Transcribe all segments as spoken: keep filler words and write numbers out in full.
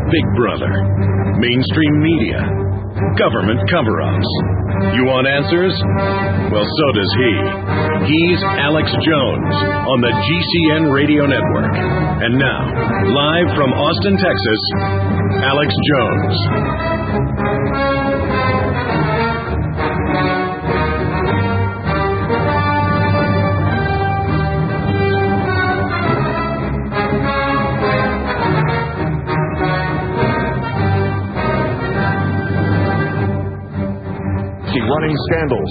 Big Brother, mainstream media, government cover-ups. You want answers? Well, so does he. He's Alex Jones on the G C N Radio Network. And now, live from Austin, Texas, Alex Jones. Running scandals.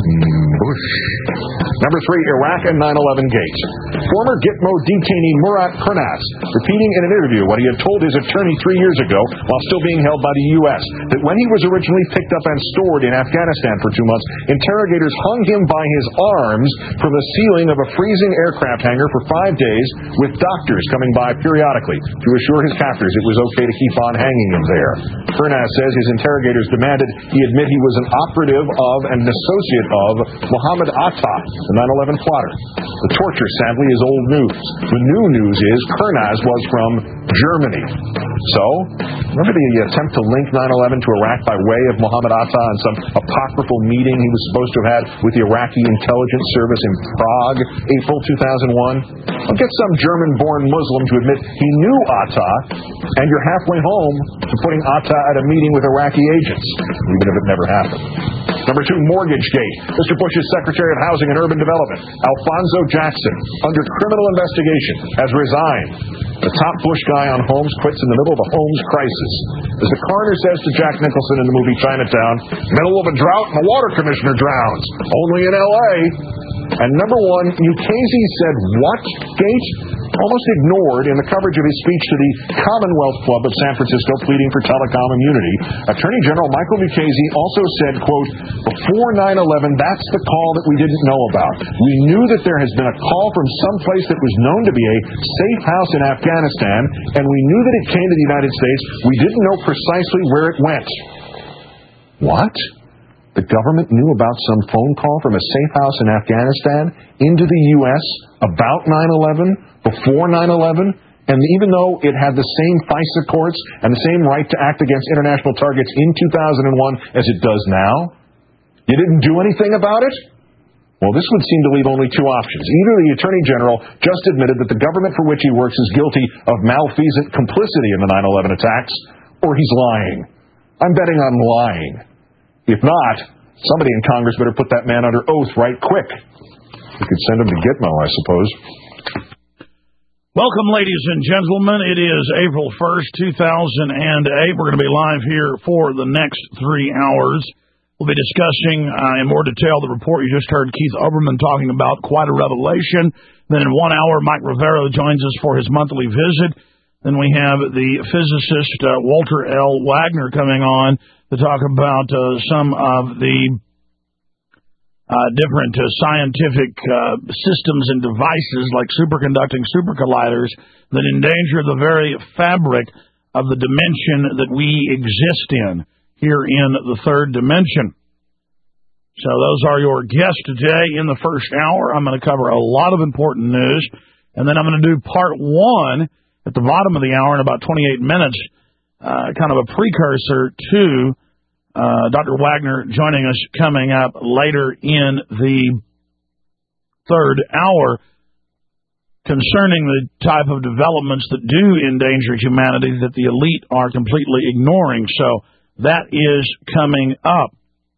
Bush. Number three, Iraq and nine eleven gate. Former Gitmo detainee Murat Kurnas repeating in an interview what he had told his attorney three years ago while still being held by the U S that when he was originally picked up and stored in Afghanistan for two months, interrogators hung him by his arms from the ceiling of a freezing aircraft hangar for five days with doctors coming by periodically to assure his captors it was okay to keep on hanging him there. Kurnas says his interrogators demanded he admit he was an operative of and an associate of Mohammed Atta, the nine eleven plotter. The torture, sadly, is old news. The new news is Kurnas was from Germany. So, remember the attempt to link nine eleven to Iraq by way of Mohammed Atta and some apocryphal meeting he was supposed to have had with the Iraqi intelligence service in Prague, April two thousand one? I'll get some German-born Muslim to admit he knew Atta, and you're halfway home to putting Atta at a meeting with Iraqi agents, even if it never happened. Number two, Mortgagegate. Mister Bush's Secretary of Housing and Urban Development, Alfonso Jackson, under criminal investigation, has resigned. The top Bush guy on homes quits in the middle of a homes crisis. As the coroner says to Jack Nicholson in the movie Chinatown, middle of a drought and the water commissioner drowns. Only in L A And number one, Mukasey said what gate? Almost ignored in the coverage of his speech to the Commonwealth Club of San Francisco pleading for telecom immunity. Attorney General Michael Mukasey also said, quote, before nine eleven, that's the call that we didn't know about. We knew that there has been a call from some place that was known to be a safe house in Afghanistan, and we knew that it came to the United States. We didn't know precisely where it went. What? The government knew about some phone call from a safe house in Afghanistan into the U S about nine eleven, before nine eleven, and even though it had the same FISA courts and the same right to act against international targets in two thousand one as it does now, you didn't do anything about it? Well, this would seem to leave only two options. Either the Attorney General just admitted that the government for which he works is guilty of malfeasant complicity in the nine eleven attacks, or he's lying. I'm betting on lying. If not, somebody in Congress better put that man under oath right quick. We could send him to Gitmo, I suppose. Welcome, ladies and gentlemen. It is April first, two thousand eight. We're going to be live here for the next three hours. We'll be discussing uh, in more detail the report you just heard Keith Olbermann talking about, quite a revelation. Then in one hour, Mike Rivero joins us for his monthly visit. Then we have the physicist uh, Walter L. Wagner coming on to talk about uh, some of the uh, different uh, scientific uh, systems and devices like superconducting supercolliders that endanger the very fabric of the dimension that we exist in, here in the third dimension. So those are your guests today. In the first hour, I'm going to cover a lot of important news, and then I'm going to do part one at the bottom of the hour in about twenty-eight minutes, uh, kind of a precursor to uh, Doctor Wagner joining us coming up later in the third hour concerning the type of developments that do endanger humanity that the elite are completely ignoring. So that is coming up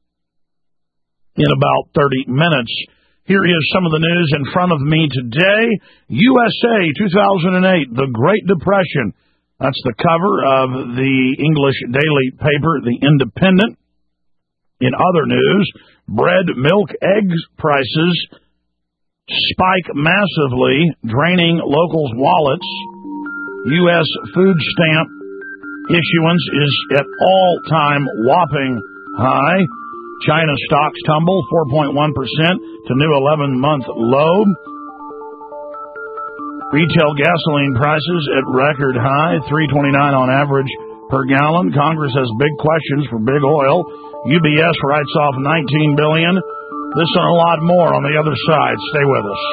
in about thirty minutes. Here is some of the news in front of me today. U S A two thousand eight, the Great Depression. That's the cover of the English daily paper, The Independent. In other news, bread, milk, eggs prices spike massively, draining locals' wallets. U S food stamp issuance is at all-time whopping high. China stocks tumble four point one percent to new eleven-month low. Retail gasoline prices at record high, three twenty-nine on average per gallon. Congress has big questions for big oil. U B S writes off nineteen billion dollars. This and a lot more on the other side. Stay with us.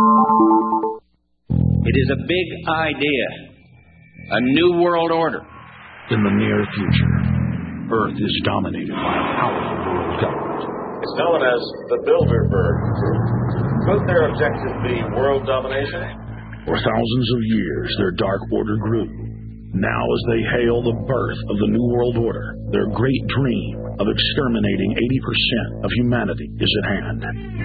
It is a big idea, a new world order, in the near future, Earth is dominated by a powerful world government. It's known as the Bilderberg Group. Could their objective be world domination? For thousands of years, their dark order grew. Now, as they hail the birth of the New World Order, their great dream of exterminating eighty percent of humanity is at hand.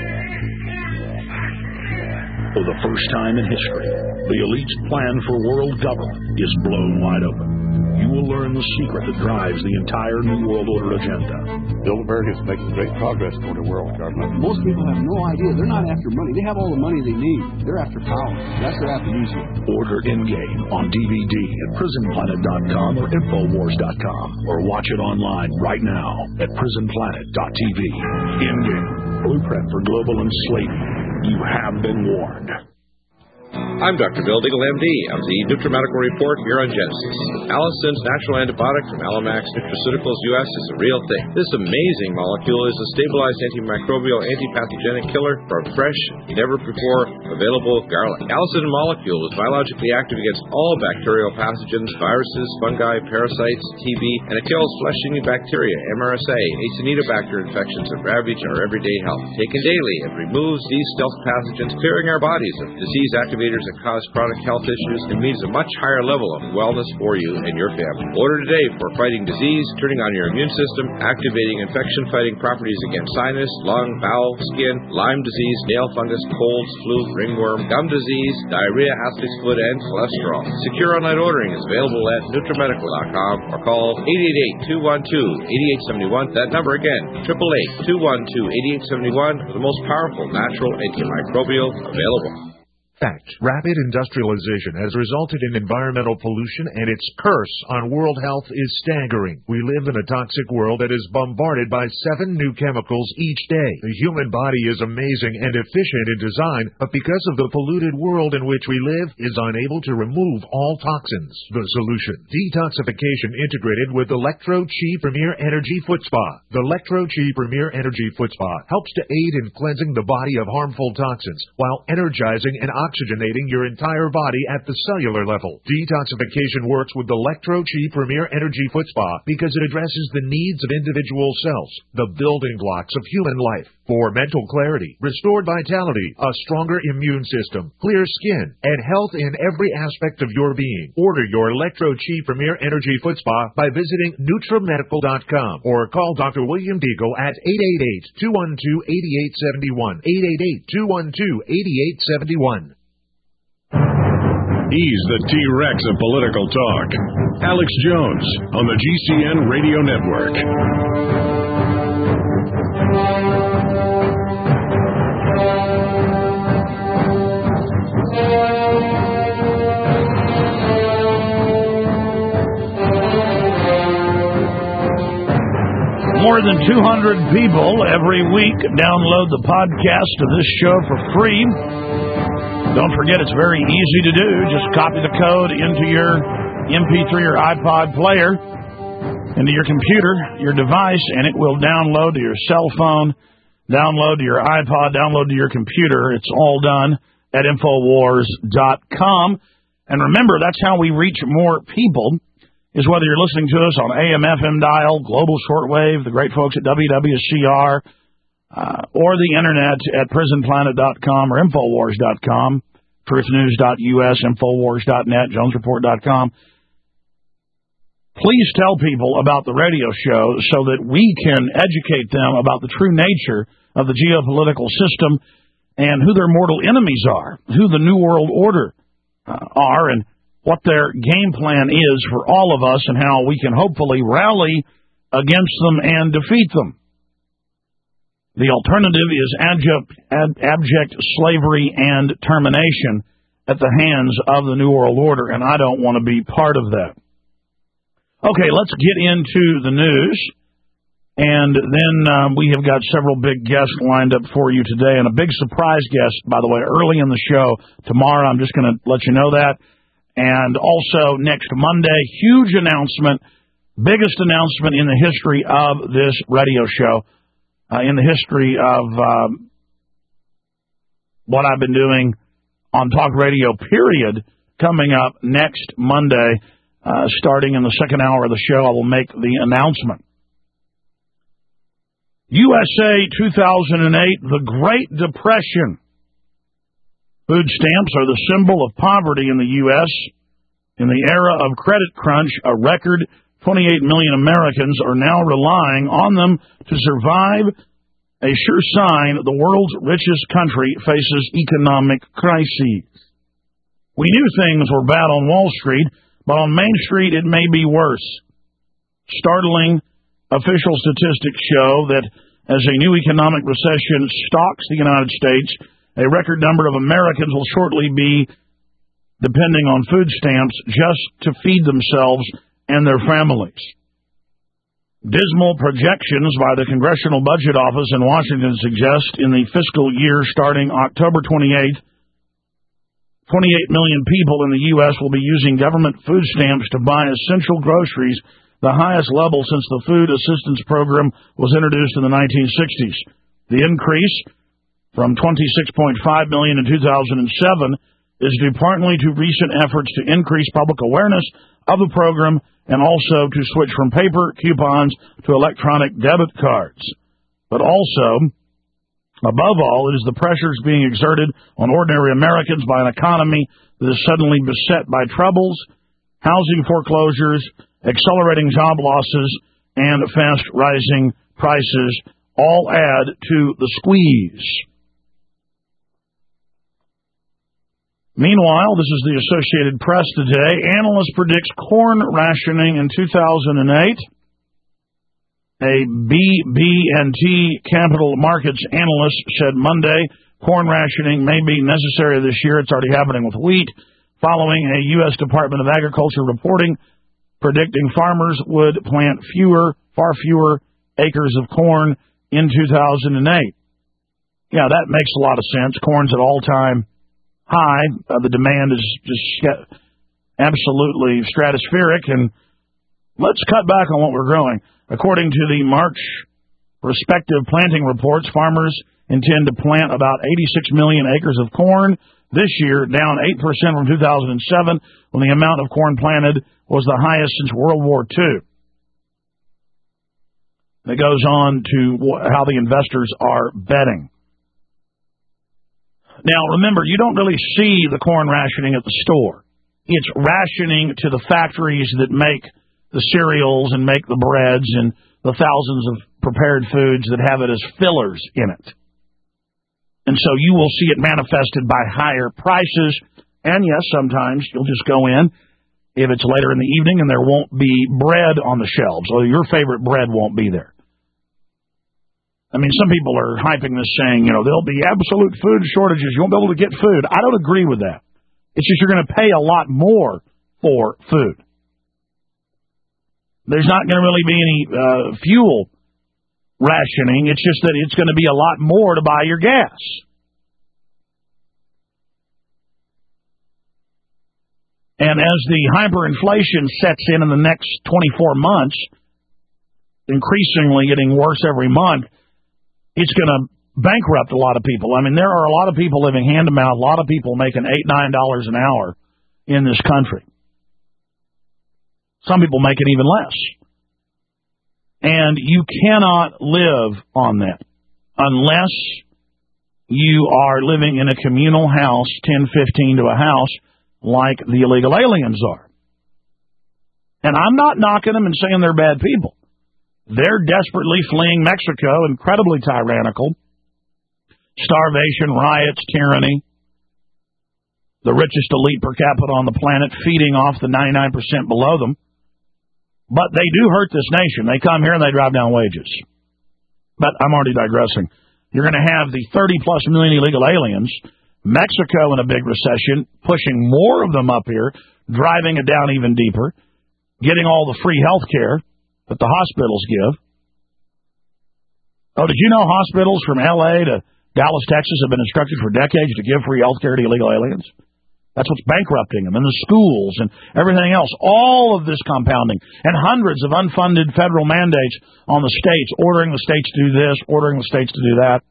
For the first time in history, the elite's plan for world government is blown wide open. You will learn the secret that drives the entire New World Order agenda. Bilderberg is making great progress toward a world government. Most people have no idea. They're not after money. They have all the money they need. They're after power. That's their aphrodisiac. Order Endgame on D V D at prison planet dot com or infowars dot com, or watch it online right now at prison planet dot t v. Endgame, blueprint for global enslavement. You have been warned. I'm Doctor Bill Deagle, M D, of the NutriMedical Report here on Genesis. Allison's natural antibiotic from Alamax Nutraceuticals U S is a real thing. This amazing molecule is a stabilized antimicrobial, antipathogenic killer for fresh, never before available garlic. Allison molecule is biologically active against all bacterial pathogens, viruses, fungi, parasites, T B, and it kills flesh-eating bacteria, M R S A, Acinetobacter infections that ravage our everyday health. Taken daily, it removes these stealth pathogens, clearing our bodies of disease activators that cause chronic health issues, and means a much higher level of wellness for you and your family. Order today for fighting disease, turning on your immune system, activating infection-fighting properties against sinus, lung, bowel, skin, Lyme disease, nail fungus, colds, flu, ringworm, gum disease, diarrhea, athlete's foot, and cholesterol. Secure online ordering is available at NutriMedical dot com or call eight eight eight, two one two, eight eight seven one. That number again, eight eight eight, two one two, eight eight seven one, for the most powerful natural antimicrobial available. Fact. Rapid industrialization has resulted in environmental pollution, and its curse on world health is staggering. We live in a toxic world that is bombarded by seven new chemicals each day. The human body is amazing and efficient in design, but because of the polluted world in which we live, is unable to remove all toxins. The solution: detoxification integrated with Electro-Chi Premier Energy Foot Spa. The Electro-Chi Premier Energy Foot Spa helps to aid in cleansing the body of harmful toxins while energizing and oxygenating your entire body at the cellular level. Detoxification works with the Electro-Chi Premier Energy Foot Spa because it addresses the needs of individual cells, the building blocks of human life. For mental clarity, restored vitality, a stronger immune system, clear skin, and health in every aspect of your being. Order your Electro-Chi Premier Energy Foot Spa by visiting NutriMedical dot com or call Doctor William Deagle at eight eight eight, two one two, eight eight seven one, eight eight eight, two one two, eight eight seven one. He's the T-Rex of political talk. Alex Jones on the G C N Radio Network. More than two hundred people every week download the podcast of this show for free. Don't forget, it's very easy to do. Just copy the code into your M P three or iPod player, into your computer, your device, and it will download to your cell phone, download to your iPod, download to your computer. It's all done at infowars dot com. And remember, that's how we reach more people, is whether you're listening to us on A M F M dial, global shortwave, the great folks at W W C R, Uh, or the internet at prison planet dot com or infowars dot com, truth news dot U S, infowars dot net, jones report dot com. Please tell people about the radio show so that we can educate them about the true nature of the geopolitical system and who their mortal enemies are, who the New World Order uh, are, and what their game plan is for all of us, and how we can hopefully rally against them and defeat them. The alternative is abject, ab, abject slavery and termination at the hands of the New World Order, and I don't want to be part of that. Okay, let's get into the news, and then um, we have got several big guests lined up for you today, and a big surprise guest, by the way, early in the show tomorrow. I'm just going to let you know that. And also next Monday, huge announcement, biggest announcement in the history of this radio show. Uh, in the history of um, what I've been doing on talk radio, period, coming up next Monday. Uh, starting in the second hour of the show, I will make the announcement. U S A two thousand eight, the Great Depression. Food stamps are the symbol of poverty in the U S In the era of credit crunch, a record twenty-eight million Americans are now relying on them to survive, a sure sign the world's richest country faces economic crises. We knew things were bad on Wall Street, but on Main Street it may be worse. Startling official statistics show that as a new economic recession stalks the United States, a record number of Americans will shortly be depending on food stamps just to feed themselves and their families. Dismal projections by the Congressional Budget Office in Washington suggest in the fiscal year starting October twenty-eighth, twenty-eight million people in the U S will be using government food stamps to buy essential groceries, the highest level since the Food Assistance Program was introduced in the nineteen sixties. The increase from twenty-six point five million in two thousand seven is due partly to recent efforts to increase public awareness of the program and also to switch from paper coupons to electronic debit cards. But also, above all, it is the pressures being exerted on ordinary Americans by an economy that is suddenly beset by troubles, housing foreclosures, accelerating job losses, and fast rising prices all add to the squeeze. Meanwhile, this is the Associated Press today. Analyst predicts corn rationing in two thousand eight. A B B and T Capital Markets analyst said Monday corn rationing may be necessary this year. It's already happening with wheat, following a U S Department of Agriculture reporting predicting farmers would plant fewer, far fewer acres of corn in two thousand eight. Yeah, that makes a lot of sense. Corn's at all-time high. Uh, the demand is just absolutely stratospheric, and let's cut back on what we're growing. According to the March prospective planting reports, farmers intend to plant about eighty-six million acres of corn this year, down eight percent from two thousand seven, when the amount of corn planted was the highest since World War Two. It goes on to how the investors are betting. Now, remember, you don't really see the corn rationing at the store. It's rationing to the factories that make the cereals and make the breads and the thousands of prepared foods that have it as fillers in it. And so you will see it manifested by higher prices. And yes, sometimes you'll just go in if it's later in the evening and there won't be bread on the shelves, or your favorite bread won't be there. I mean, some people are hyping this saying, you know, there'll be absolute food shortages. You won't be able to get food. I don't agree with that. It's just you're going to pay a lot more for food. There's not going to really be any uh, fuel rationing. It's just that it's going to be a lot more to buy your gas. And as the hyperinflation sets in in the next twenty-four months, increasingly getting worse every month, it's going to bankrupt a lot of people. I mean, there are a lot of people living hand to mouth, a lot of people making eight, nine dollars an hour in this country. Some people make it even less. And you cannot live on that unless you are living in a communal house, ten, fifteen to a house, like the illegal aliens are. And I'm not knocking them and saying they're bad people. They're desperately fleeing Mexico, incredibly tyrannical. Starvation, riots, tyranny. The richest elite per capita on the planet feeding off the ninety-nine percent below them. But they do hurt this nation. They come here and they drive down wages. But I'm already digressing. You're going to have the thirty plus million illegal aliens, Mexico in a big recession, pushing more of them up here, driving it down even deeper, getting all the free health care that the hospitals give. Oh, did you know hospitals from L A to Dallas, Texas have been instructed for decades to give free health care to illegal aliens? That's what's bankrupting them, and the schools and everything else. All of this compounding, and hundreds of unfunded federal mandates on the states, ordering the states to do this, ordering the states to do that.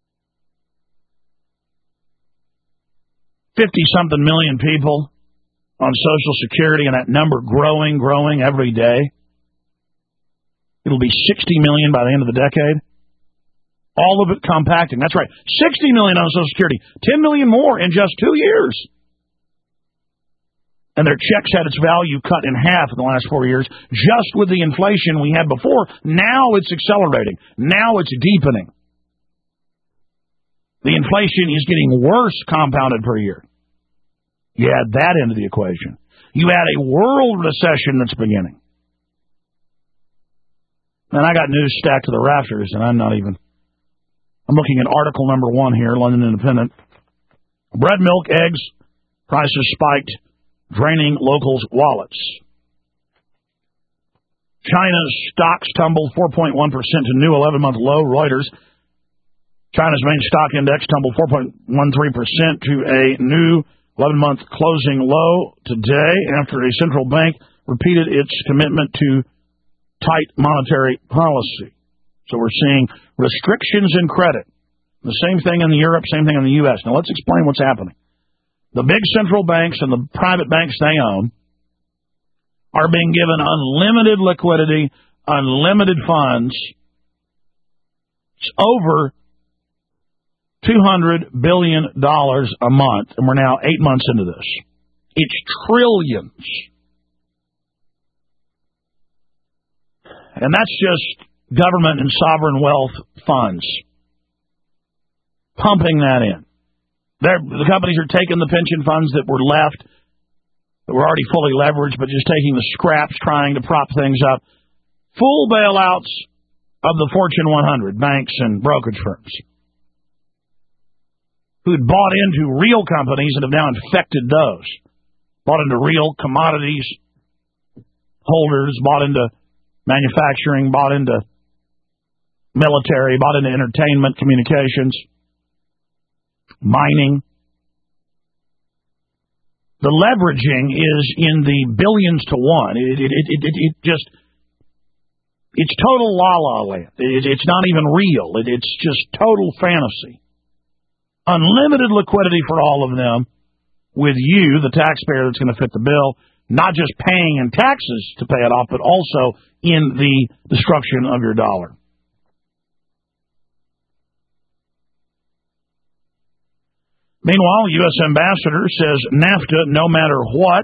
fifty-something million people on Social Security, and that number growing, growing every day. It'll be sixty million by the end of the decade. All of it compacting. That's right. sixty million on Social Security. ten million more in just two years. And their checks had its value cut in half in the last four years, just with the inflation we had before. Now it's accelerating. Now it's deepening. The inflation is getting worse compounded per year. You add that into the equation. You add a world recession that's beginning. And I got news stacked to the rafters, and I'm not even... I'm looking at article number one here, London Independent. Bread, milk, eggs, prices spiked, draining locals' wallets. China's stocks tumbled four point one percent to new eleven-month low, Reuters. China's main stock index tumbled four point one three percent to a new eleven-month closing low today after a central bank repeated its commitment to tight monetary policy. So we're seeing restrictions in credit. The same thing in Europe, same thing in the U S. Now let's explain what's happening. The big central banks and the private banks they own are being given unlimited liquidity, unlimited funds. It's over two hundred billion dollars a month, and we're now eight months into this. It's trillions. And that's just government and sovereign wealth funds pumping that in. They're, the companies are taking the pension funds that were left, that were already fully leveraged, but just taking the scraps, trying to prop things up. Full bailouts of the Fortune one hundred, banks and brokerage firms, who had bought into real companies and have now infected those. Bought into real commodities holders, bought into manufacturing, bought into military, bought into entertainment, communications, mining. The leveraging is in the billions to one. It, it, it, it, it just, it's total la-la land. It, it's not even real. It, it's just total fantasy. Unlimited liquidity for all of them, with you, the taxpayer that's going to fit the bill, not just paying in taxes to pay it off, but also in the destruction of your dollar. Meanwhile, U S ambassador says NAFTA, no matter what,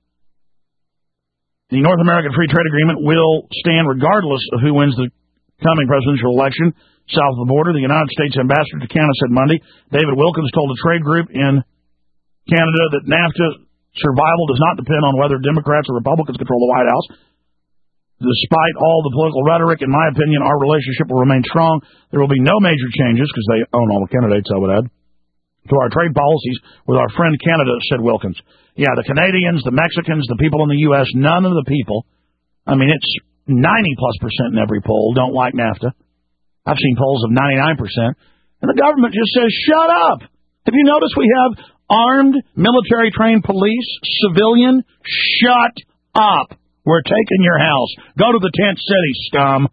the North American Free Trade Agreement will stand regardless of who wins the coming presidential election south of the border. The United States ambassador to Canada said Monday, David Wilkins told a trade group in Canada that NAFTA survival does not depend on whether Democrats or Republicans control the White House. Despite all the political rhetoric, in my opinion, our relationship will remain strong. There will be no major changes, because they own all the candidates, I would add, to our trade policies with our friend Canada, said Wilkins. Yeah, the Canadians, the Mexicans, the people in the U S, none of the people, I mean, it's ninety plus percent in every poll, don't like NAFTA. I've seen polls of ninety-nine percent. And the government just says, shut up. Have you noticed we have armed, military-trained police, civilian? Shut up. We're taking your house. Go to the tent city, scum.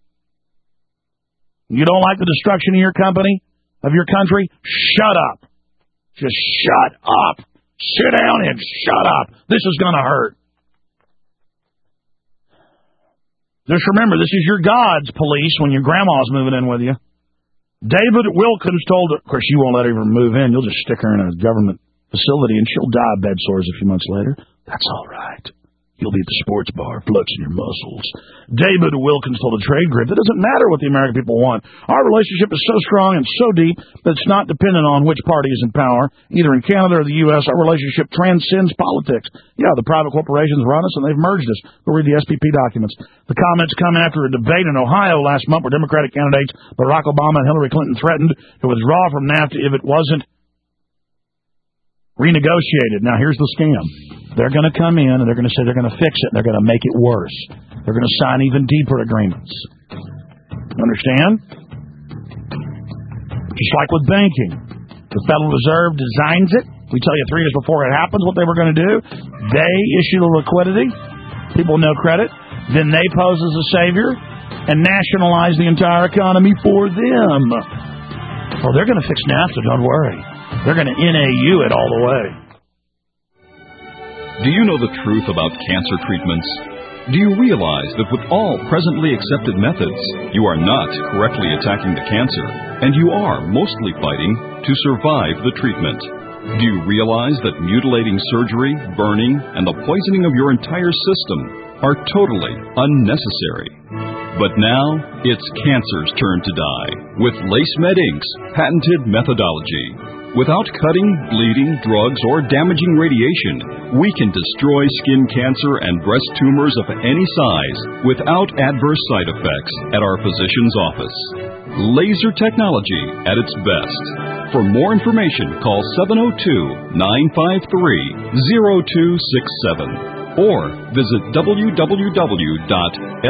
You don't like the destruction of your company, of your country? Shut up. Just shut up. Sit down and shut up. This is going to hurt. Just remember, this is your God's police when your grandma's moving in with you. David Wilkins told her, of course, you won't let her even move in. You'll just stick her in a government facility and she'll die of bed sores a few months later. That's all right. You'll be at the sports bar, flexing your muscles. David Wilkins told a trade group, it doesn't matter what the American people want. Our relationship is so strong and so deep that it's not dependent on which party is in power, either in Canada or the U S. Our relationship transcends politics. Yeah, the private corporations run us and they've merged us. Go read the S P P documents. The comments come after a debate in Ohio last month where Democratic candidates Barack Obama and Hillary Clinton threatened to withdraw from NAFTA if it wasn't renegotiated. Now, here's the scam. They're going to come in and they're going to say they're going to fix it and they're going to make it worse. They're going to sign even deeper agreements. Understand? Just like with banking. The Federal Reserve designs it. We tell you three years before it happens what they were going to do. They issue the liquidity. People with no credit. Then they pose as a savior and nationalize the entire economy for them. Oh, they're going to fix NAFTA, don't worry. They're going to N A U it all the way. Do you know the truth about cancer treatments? Do you realize that with all presently accepted methods, you are not correctly attacking the cancer, and you are mostly fighting to survive the treatment? Do you realize that mutilating surgery, burning, and the poisoning of your entire system are totally unnecessary? But now, it's cancer's turn to die with LaceMed Incorporated's patented methodology. Without cutting, bleeding, drugs, or damaging radiation, we can destroy skin cancer and breast tumors of any size without adverse side effects at our physician's office. Laser technology at its best. For more information, call seven oh two, nine five three, oh two six seven or visit w w w dot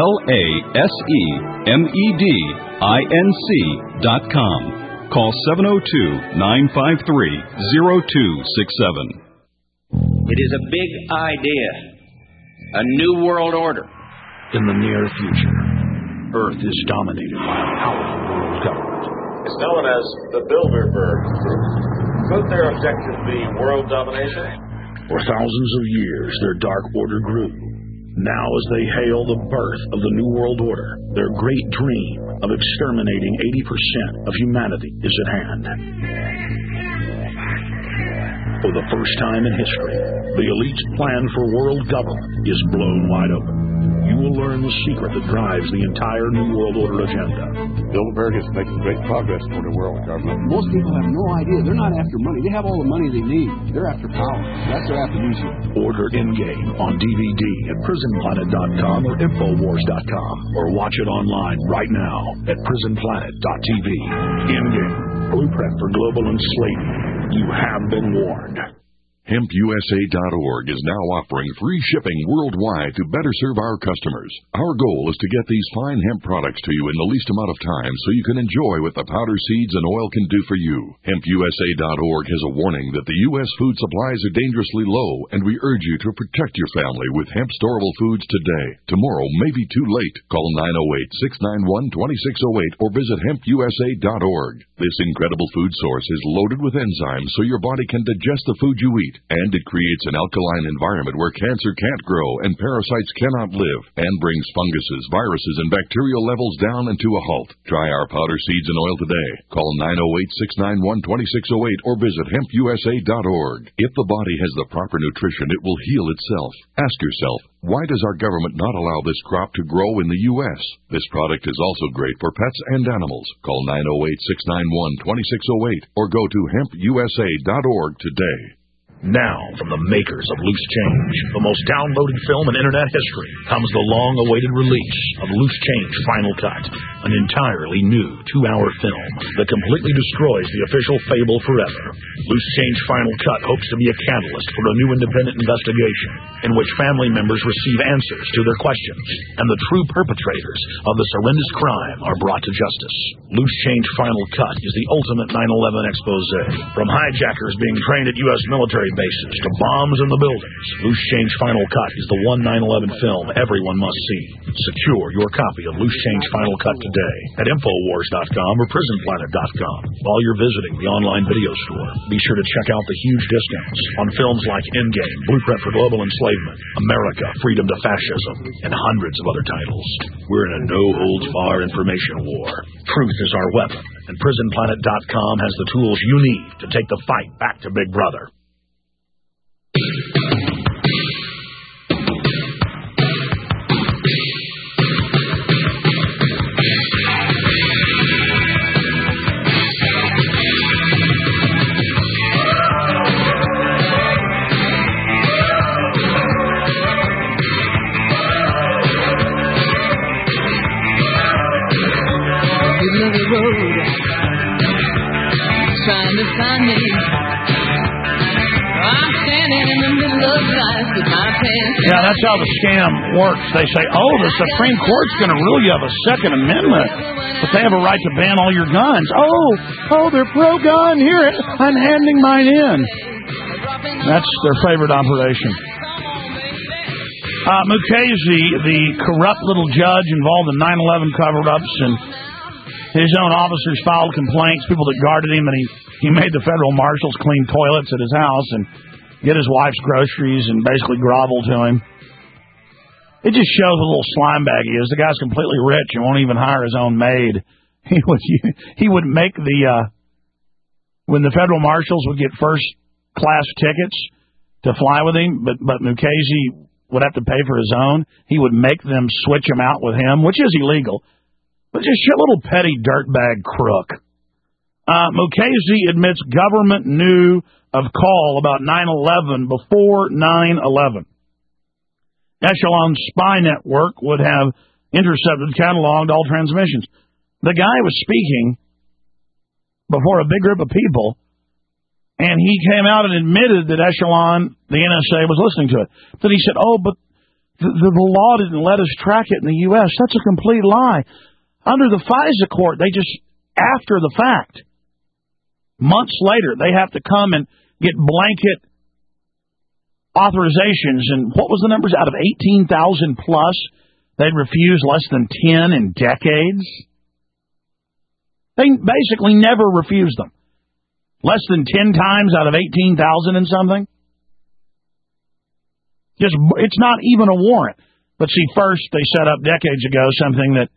lasemedinc dot com. Call seven oh two, nine five three, oh two six seven. It is a big idea. A new world order. In the near future, Earth is dominated by a powerful world government. It's known as the Bilderberg Group. Could their objective be world domination? For thousands of years, their dark order grew. Now, as they hail the birth of the New World Order, their great dream of exterminating eighty percent of humanity is at hand. For the first time in history, the elite's plan for world government is blown wide open. You will learn the secret that drives the entire New World Order agenda. Bilderberg is making great progress toward a world government. Most people have no idea. They're not after money. They have all the money they need. They're after power. That's their aphrodisiac. Order Endgame on D V D at prison planet dot com or infowars dot com, or watch it online right now at prison planet dot t v. Endgame, blueprint for global enslavement. You have been warned. hemp u s a dot org is now offering free shipping worldwide to better serve our customers. Our goal is to get these fine hemp products to you in the least amount of time so you can enjoy what the powder seeds and oil can do for you. hemp u s a dot org has a warning that the U S food supplies are dangerously low, and we urge you to protect your family with hemp storable foods today. Tomorrow may be too late. Call nine oh eight, six nine one, two six oh eight or visit hemp u s a dot org. This incredible food source is loaded with enzymes so your body can digest the food you eat, and it creates an alkaline environment where cancer can't grow and parasites cannot live, and brings funguses, viruses, and bacterial levels down and to a halt. Try our powder seeds and oil today. Call nine oh eight, six nine one, two six oh eight or visit hemp u s a dot org. If the body has the proper nutrition, it will heal itself. Ask yourself, why does our government not allow this crop to grow in the U S? This product is also great for pets and animals. Call nine oh eight, six nine one, two six oh eight or go to hemp u s a dot org today. Now, from the makers of Loose Change, the most downloaded film in Internet history, comes the long-awaited release of Loose Change Final Cut, an entirely new two-hour film that completely destroys the official fable forever. Loose Change Final Cut hopes to be a catalyst for a new independent investigation in which family members receive answers to their questions, and the true perpetrators of this horrendous crime are brought to justice. Loose Change Final Cut is the ultimate nine eleven expose. From hijackers being trained at U S military bases to bombs in the buildings, Loose Change Final Cut is the one nine eleven film everyone must see. Secure your copy of Loose Change Final Cut today at infowars dot com or prison planet dot com. While you're visiting the online video store, be sure to check out the huge discounts on films like Endgame, Blueprint for Global Enslavement, America, Freedom to Fascism, and hundreds of other titles. We're in a no-holds-barred information war. Truth is our weapon, and prison planet dot com has the tools you need to take the fight back to Big Brother. Trying to find me. I'm standing in the middle of life with my pants. Yeah, that's how the scam works. They say, oh, the Supreme Court's going to rule you have a Second Amendment, but they have a right to ban all your guns. Oh, oh, they're pro-gun. Here, I'm handing mine in. That's their favorite operation. Uh, Mukasey, the corrupt little judge involved in nine eleven cover-ups, and his own officers filed complaints, people that guarded him, and he, he made the federal marshals clean toilets at his house. And get his wife's groceries and basically grovel to him. It just shows what a little slime bag he is. The guy's completely rich and won't even hire his own maid. He would he would make the uh, when the federal marshals would get first class tickets to fly with him, but but Mukasey would have to pay for his own. He would make them switch him out with him, which is illegal. But just a little petty dirtbag crook. Uh, Mukasey admits government knew of call about nine eleven before nine eleven. Echelon's spy network would have intercepted, cataloged all transmissions. The guy was speaking before a big group of people, and he came out and admitted that Echelon, the N S A, was listening to it. Then he said, oh, but the, the, the law didn't let us track it in the U S That's a complete lie. Under the FISA court, they just, after the fact, months later, they have to come and get blanket authorizations. And what was the numbers? Out of eighteen thousand plus, they'd refuse less than ten in decades. They basically never refused them. Less than ten times out of eighteen thousand and something. Just, it's not even a warrant. But see, first they set up decades ago something that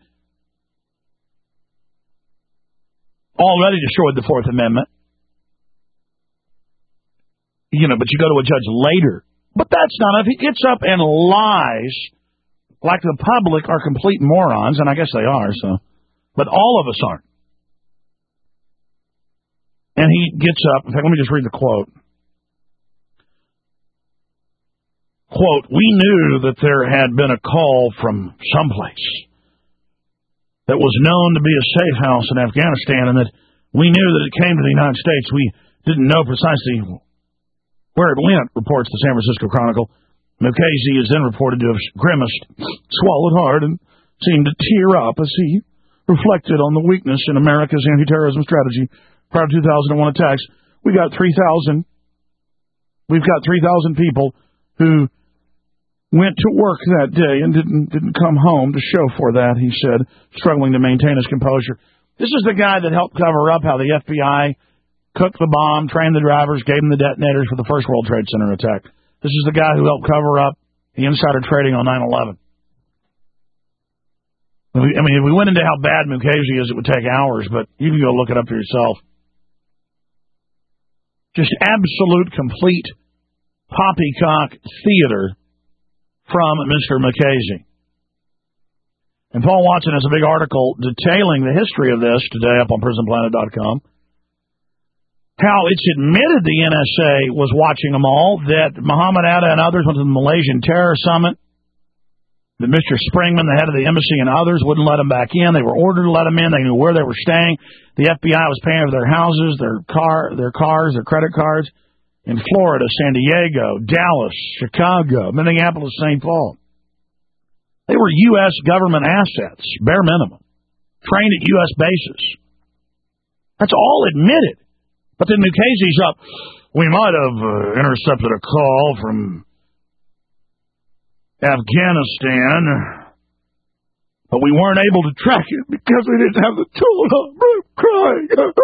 already destroyed the Fourth Amendment. You know, but you go to a judge later. But that's not, if he gets up and lies like the public are complete morons, and I guess they are, so. But all of us aren't. And he gets up, in fact, let me just read the quote. Quote, we knew that there had been a call from someplace that was known to be a safe house in Afghanistan, and that we knew that it came to the United States. We didn't know precisely where it went, reports the San Francisco Chronicle. Mukasey is then reported to have grimaced, swallowed hard, and seemed to tear up as he reflected on the weakness in America's anti-terrorism strategy prior to two thousand one attacks. We got three thousand. We've got three thousand people who went to work that day and didn't didn't come home to show for that, he said, struggling to maintain his composure. This is the guy that helped cover up how the F B I cooked the bomb, trained the drivers, gave them the detonators for the first World Trade Center attack. This is the guy who helped cover up the insider trading on nine eleven. I mean, if we went into how bad Mukasey is, it would take hours, but you can go look it up for yourself. Just absolute, complete poppycock theater from Mister Mukasey. And Paul Watson has a big article detailing the history of this today up on prison planet dot com. How it's admitted the N S A was watching them all, that Muhammad Atta and others went to the Malaysian Terror Summit, that Mister Springman, the head of the embassy, and others wouldn't let them back in. They were ordered to let them in. They knew where they were staying. The F B I was paying for their houses, their car, their cars, their credit cards in Florida, San Diego, Dallas, Chicago, Minneapolis, Saint Paul. They were U S government assets, bare minimum, trained at U S bases. That's all admitted. But then Mukasey's up. We might have uh, intercepted a call from Afghanistan, but we weren't able to track it because we didn't have the tool. I'm crying.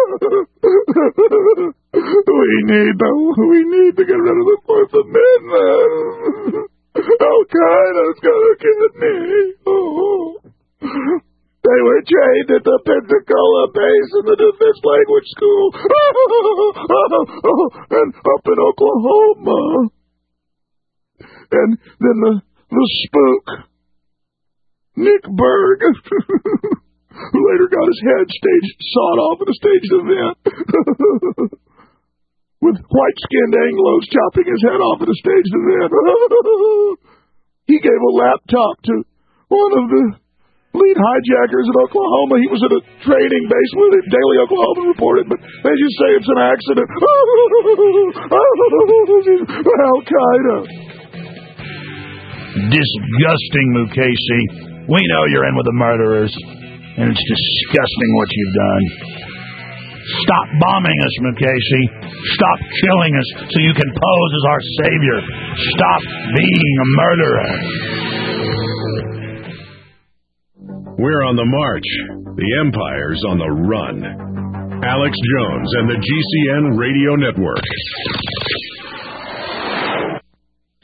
we need the, we need to get rid of the Fourth Amendment. Al-Qaeda's gonna get me. Oh. They were trained at the Pensacola base in the Defense Language School and up in Oklahoma. And then the, the spook, Nick Berg, who later got his head staged, sawed off at a staged event, with white-skinned Anglos chopping his head off at a staged event. He gave a laptop to one of the lead hijackers in Oklahoma. He was at a training base with it. Daily Oklahoma reported, but they just say it's an accident. Al-Qaeda. Disgusting, Mukasey. We know you're in with the murderers, and it's disgusting what you've done. Stop bombing us, Mukasey. Stop killing us so you can pose as our savior. Stop being a murderer. We're on the march. The Empire's on the run. Alex Jones and the G C N Radio Network.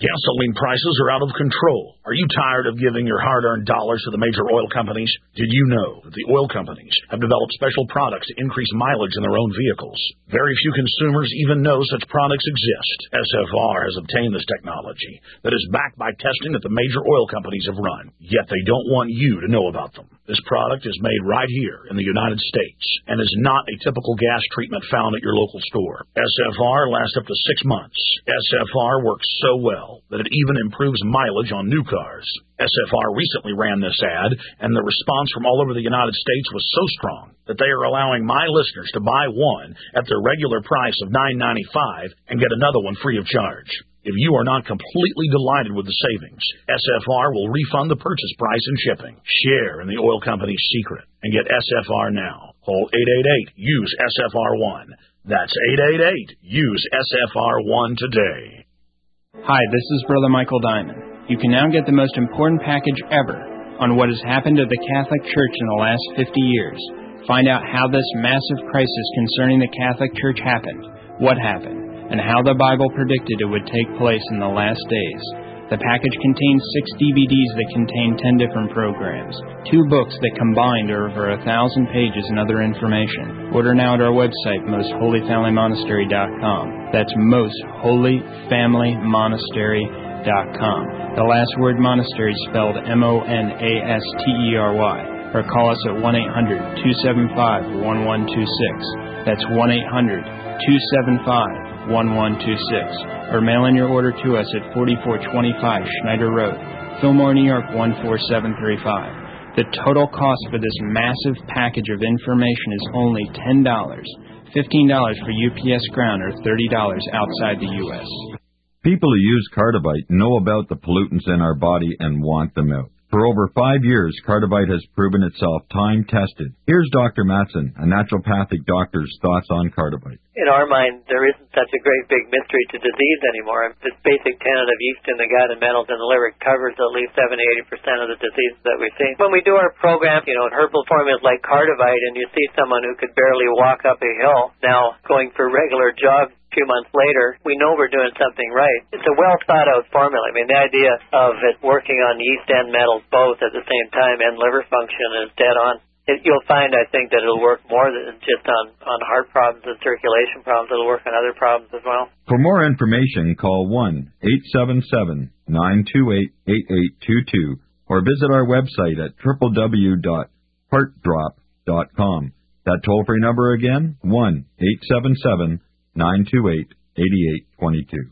Gasoline prices are out of control. Are you tired of giving your hard-earned dollars to the major oil companies? Did you know that the oil companies have developed special products to increase mileage in their own vehicles? Very few consumers even know such products exist. S F R has obtained this technology that is backed by testing that the major oil companies have run, yet they don't want you to know about them. This product is made right here in the United States and is not a typical gas treatment found at your local store. S F R lasts up to six months. S F R works so well that it even improves mileage on new cars. S F R recently ran this ad, and the response from all over the United States was so strong that they are allowing my listeners to buy one at their regular price of nine ninety-five and get another one free of charge. If you are not completely delighted with the savings, S F R will refund the purchase price and shipping. Share in the oil company's secret and get S F R now. Call eight eight eight, use S F R one. That's eight eight eight, use S F R one today. Hi, this is Brother Michael Diamond. You can now get the most important package ever on what has happened to the Catholic Church in the last fifty years. Find out how this massive crisis concerning the Catholic Church happened, what happened, and how the Bible predicted it would take place in the last days. The package contains six D V Ds that contain ten different programs, two books that combined are over a thousand pages and other information. Order now at our website, most holy family monastery dot com. That's most holy family monastery dot com. The last word monastery is spelled M O N A S T E R Y. Or call us at one eight hundred, two seven five, one one two six. That's one eight hundred, two seven five, one one two six. Or mail in your order to us at forty-four twenty-five Schneider Road, Fillmore, New York one four seven three five. The total cost for this massive package of information is only ten dollars. fifteen dollars for U P S ground or thirty dollars outside the U S People who use Cardivite know about the pollutants in our body and want them out. For over five years, Cardivite has proven itself time-tested. Here's Doctor Matson, a naturopathic doctor's thoughts on Cardivite. In our mind, there isn't such a great big mystery to disease anymore. This basic tenet of yeast in the gut and metals in the liver covers at least seventy to eighty percent of the diseases that we see. When we do our program, you know, in herbal formulas like Cardivite, and you see someone who could barely walk up a hill now going for regular jogs a few months later, we know we're doing something right. It's a well-thought-out formula. I mean, the idea of it working on yeast and metals both at the same time and liver function is dead on. It, you'll find, I think, that it'll work more than just on, on heart problems and circulation problems. It'll work on other problems as well. For more information, call one eight seven seven, nine two eight, eight eight two two or visit our website at w w w dot heart drop dot com. That toll-free number again, one eight seven seven, nine two eight, eight eight two two.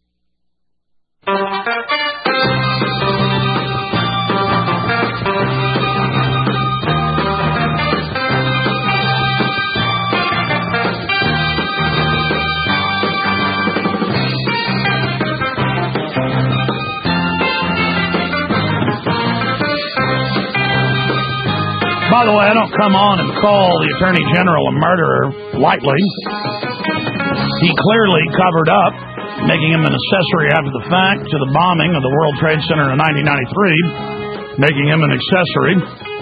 By the way, I don't come on and call the Attorney General a murderer lightly. He clearly covered up, making him an accessory after the fact to the bombing of the World Trade Center in nineteen ninety-three, making him an accessory.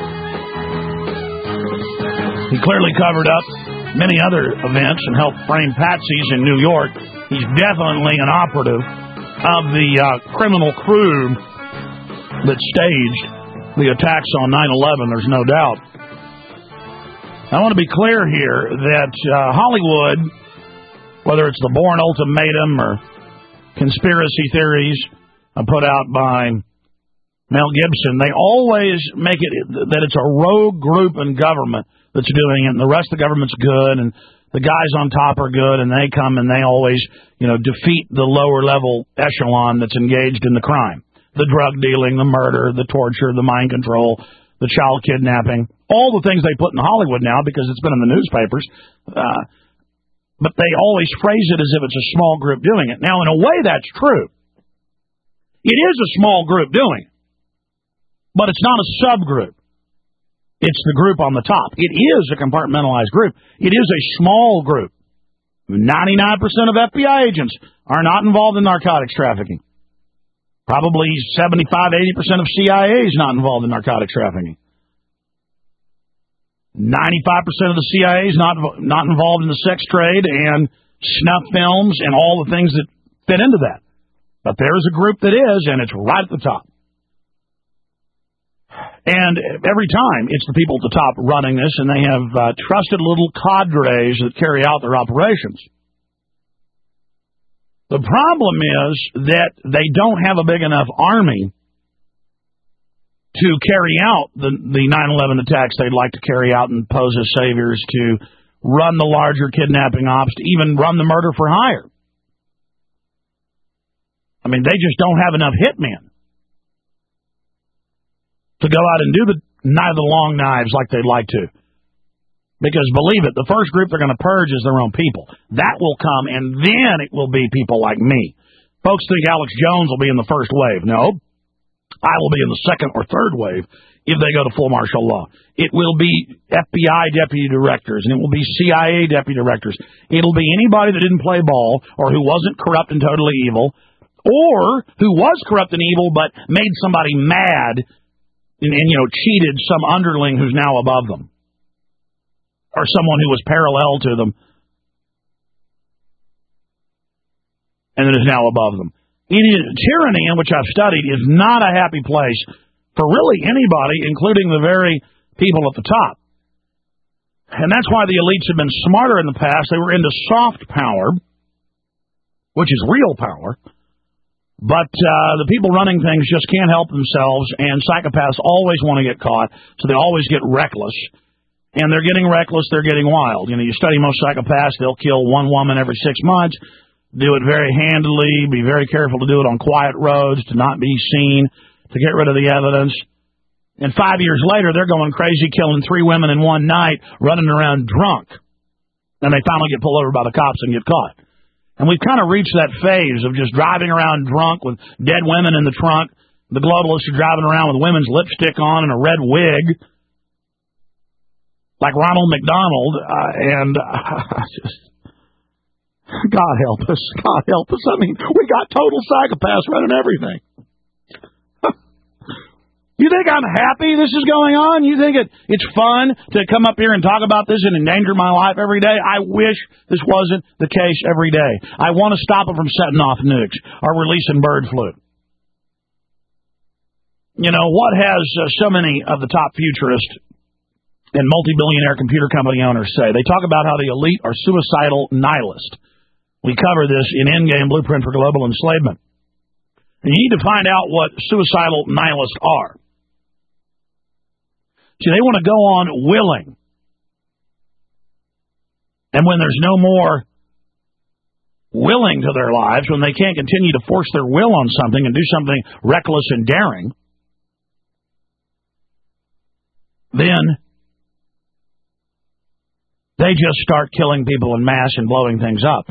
He clearly covered up many other events and helped frame patsies in New York. He's definitely an operative of the uh, criminal crew that staged the attacks on nine eleven, there's no doubt. I want to be clear here that uh, Hollywood, whether it's the Bourne Ultimatum or conspiracy theories uh, put out by Mel Gibson, they always make it that it's a rogue group in government that's doing it, and the rest of the government's good, and the guys on top are good, and they come and they always, you know, defeat the lower level echelon that's engaged in the crime. The drug dealing, the murder, the torture, the mind control, the child kidnapping, all the things they put in Hollywood now because it's been in the newspapers. Uh, but they always phrase it as if it's a small group doing it. Now, in a way, that's true. It is a small group doing it, but it's not a subgroup. It's the group on the top. It is a compartmentalized group. It is a small group. ninety-nine percent of F B I agents are not involved in narcotics trafficking. Probably seventy-five, eighty percent of C I A is not involved in narcotics trafficking. ninety-five percent of the C I A is not, not involved in the sex trade and snuff films and all the things that fit into that. But there's a group that is, and it's right at the top. And every time, it's the people at the top running this, and they have uh, trusted little cadres that carry out their operations. The problem is that they don't have a big enough army to carry out the, the nine eleven attacks they'd like to carry out and pose as saviors, to run the larger kidnapping ops, to even run the murder for hire. I mean, they just don't have enough hitmen to go out and do the night of the long knives like they'd like to. Because believe it, the first group they're going to purge is their own people. That will come, and then it will be people like me. Folks think Alex Jones will be in the first wave. No, I will be in the second or third wave if they go to full martial law. It will be F B I deputy directors, and it will be C I A deputy directors. It'll be anybody that didn't play ball or who wasn't corrupt and totally evil, or who was corrupt and evil but made somebody mad and, and you know, cheated some underling who's now above them, or someone who was parallel to them and that is now above them. It is, tyranny, in which I've studied, is not a happy place for really anybody, including the very people at the top. And that's why the elites have been smarter in the past. They were into soft power, which is real power, but uh, the people running things just can't help themselves, and psychopaths always want to get caught, so they always get reckless. And they're getting reckless, they're getting wild. You know, you study most psychopaths, they'll kill one woman every six months, do it very handily, be very careful to do it on quiet roads, to not be seen, to get rid of the evidence. And five years later, they're going crazy, killing three women in one night, running around drunk. And they finally get pulled over by the cops and get caught. And we've kind of reached that phase of just driving around drunk with dead women in the trunk. The globalists are driving around with women's lipstick on and a red wig, like Ronald McDonald, uh, and uh, just, God help us, God help us. I mean, we got total psychopaths running everything. You think I'm happy this is going on? You think it, it's fun to come up here and talk about this and endanger my life every day? I wish this wasn't the case every day. I want to stop them from setting off nukes or releasing bird flu. You know, what has uh, so many of the top futurists and multi-billionaire computer company owners say? They talk about how the elite are suicidal nihilists. We cover this in Endgame Blueprint for Global Enslavement. And you need to find out what suicidal nihilists are. See, they want to go on willing. And when there's no more willing to their lives, when they can't continue to force their will on something and do something reckless and daring, then they just start killing people en masse and blowing things up.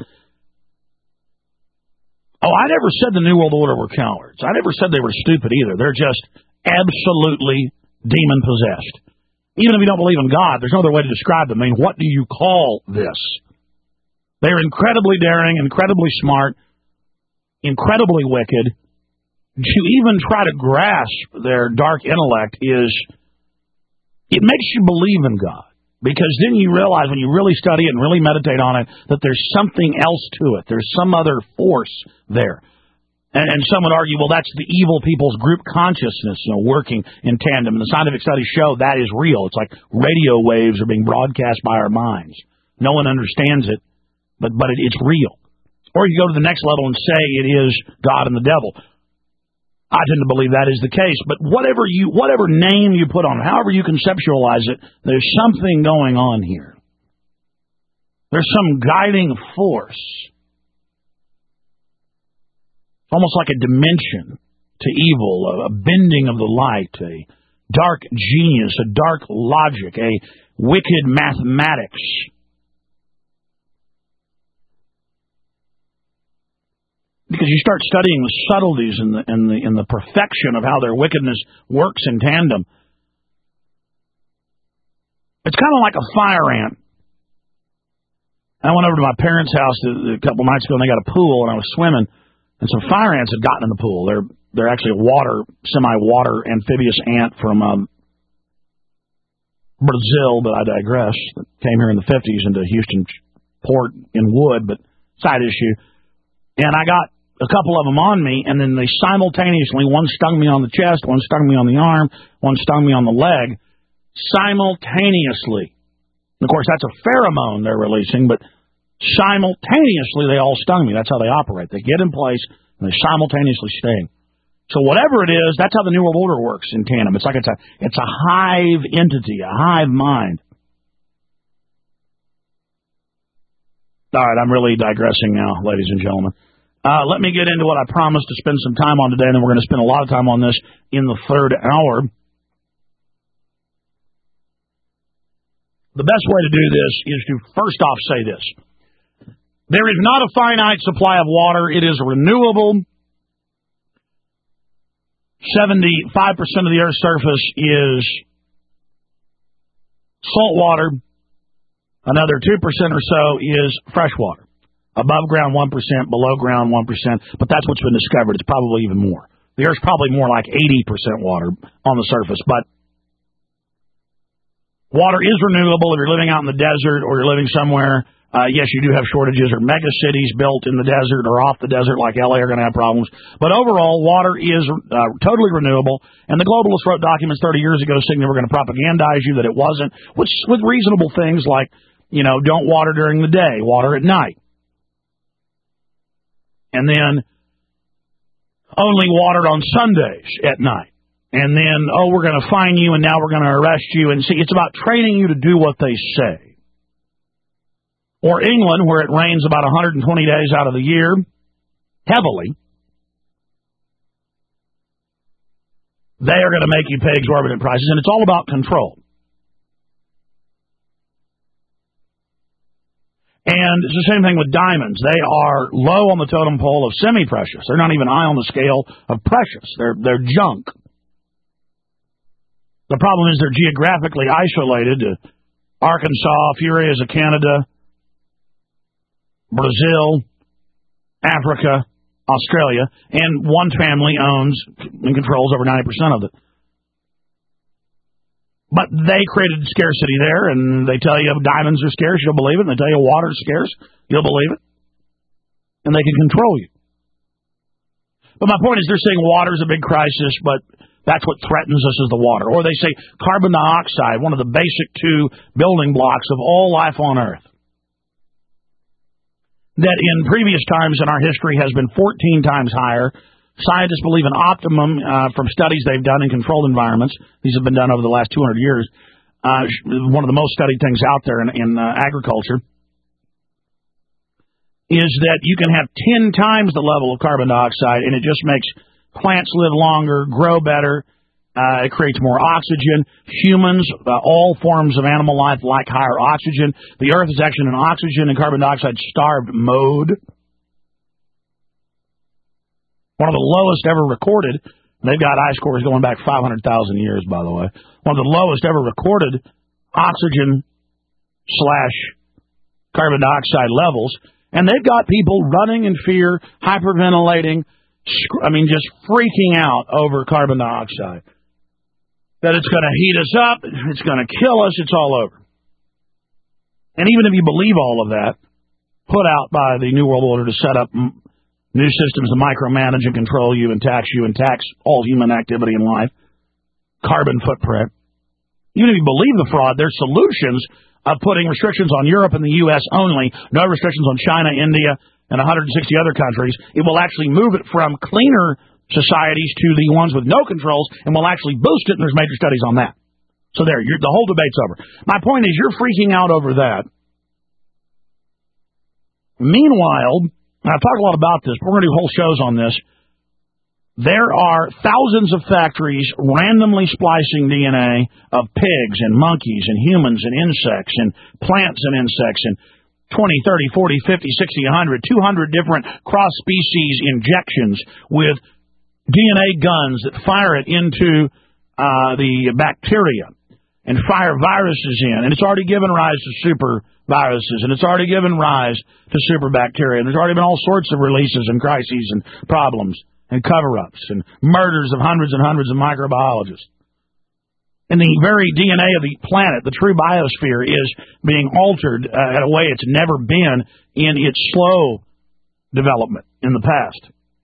Oh, I never said the New World Order were cowards. I never said they were stupid either. They're just absolutely demon-possessed. Even if you don't believe in God, there's no other way to describe them. I mean, what do you call this? They're incredibly daring, incredibly smart, incredibly wicked. To even try to grasp their dark intellect is, it makes you believe in God. Because then you realize, when you really study it and really meditate on it, that there's something else to it. There's some other force there. And, and some would argue, well, that's the evil people's group consciousness, you know, working in tandem. And the scientific studies show that is real. It's like radio waves are being broadcast by our minds. No one understands it, but, but it, it's real. Or you go to the next level and say it is God and the devil. I tend to believe that is the case. But whatever you, whatever name you put on it, however you conceptualize it, there's something going on here. There's some guiding force. Almost like a dimension to evil, a bending of the light, a dark genius, a dark logic, a wicked mathematics. Because you start studying the subtleties and the, and the, and the perfection of how their wickedness works in tandem. It's kind of like a fire ant. I went over to my parents' house a couple nights ago, and they got a pool, and I was swimming. And some fire ants had gotten in the pool. They're they're actually a water, semi-water amphibious ant from um, Brazil, but I digress. That came here in the fifties into Houston port in wood, but side issue. And I got a couple of them on me, and then they simultaneously, one stung me on the chest, one stung me on the arm, one stung me on the leg, simultaneously. And of course, that's a pheromone they're releasing, but simultaneously they all stung me. That's how they operate. They get in place, and they simultaneously sting. So whatever it is, that's how the New World Order works in tandem. It's like it's a it's a hive entity, a hive mind. All right, I'm really digressing now, ladies and gentlemen. Uh, let me get into what I promised to spend some time on today, and then we're going to spend a lot of time on this in the third hour. The best way to do this is to first off say this. There is not a finite supply of water. It is renewable. seventy-five percent of the Earth's surface is salt water. Another two percent or so is fresh water. Above ground, one percent. Below ground, one percent. But that's what's been discovered. It's probably even more. The Earth's probably more like eighty percent water on the surface. But water is renewable if you're living out in the desert or you're living somewhere. Uh, yes, you do have shortages, or mega cities built in the desert or off the desert like L A are going to have problems. But overall, water is uh, totally renewable. And the globalists wrote documents thirty years ago saying they were going to propagandize you that it wasn't, which with reasonable things like, you know, don't water during the day, water at night. And then only water on Sundays at night. And then, oh, we're going to fine you and now we're going to arrest you. And see, it's about training you to do what they say. Or England, where it rains about one hundred twenty days out of the year, heavily. They are going to make you pay exorbitant prices, and it's all about control. And it's the same thing with diamonds. They are low on the totem pole of semi-precious. They're not even high on the scale of precious. They're they're junk. The problem is they're geographically isolated to Arkansas, a few areas of Canada, Brazil, Africa, Australia, and one family owns and controls over ninety percent of it. But they created scarcity there, and they tell you diamonds are scarce, you'll believe it, and they tell you water's scarce, you'll believe it, and they can control you. But my point is they're saying water's a big crisis, but that's what threatens us is the water. Or they say carbon dioxide, one of the basic two building blocks of all life on Earth, that in previous times in our history has been fourteen times higher. Scientists believe an optimum uh, from studies they've done in controlled environments. These have been done over the last two hundred years. Uh, one of the most studied things out there in, in uh, agriculture is that you can have ten times the level of carbon dioxide, and it just makes plants live longer, grow better. Uh, it creates more oxygen. Humans, uh, all forms of animal life like higher oxygen. The Earth is actually in an oxygen and carbon dioxide starved mode. One of the lowest ever recorded. They've got ice cores going back five hundred thousand years, by the way. One of the lowest ever recorded oxygen slash carbon dioxide levels. And they've got people running in fear, hyperventilating, I mean, just freaking out over carbon dioxide. That it's going to heat us up, it's going to kill us, it's all over. And even if you believe all of that, put out by the New World Order to set up new systems to micromanage and control you and tax you and tax all human activity in life, carbon footprint. Even if you believe the fraud, there's solutions of putting restrictions on Europe and the U S only, no restrictions on China, India, and one hundred sixty other countries. It will actually move it from cleaner societies to the ones with no controls, and will actually boost it, and there's major studies on that. So there, you're, the whole debate's over. My point is, you're freaking out over that. Meanwhile, and I've talked a lot about this, but we're going to do whole shows on this, there are thousands of factories randomly splicing D N A of pigs and monkeys and humans and insects and plants and insects and twenty, thirty, forty, fifty, sixty, one hundred, two hundred different cross-species injections with D N A guns that fire it into uh, the bacteria and fire viruses in. And it's already given rise to super viruses, and it's already given rise to super bacteria. And there's already been all sorts of releases and crises and problems and cover-ups and murders of hundreds and hundreds of microbiologists. And the very D N A of the planet, the true biosphere, is being altered uh, in a way it's never been in its slow development in the past.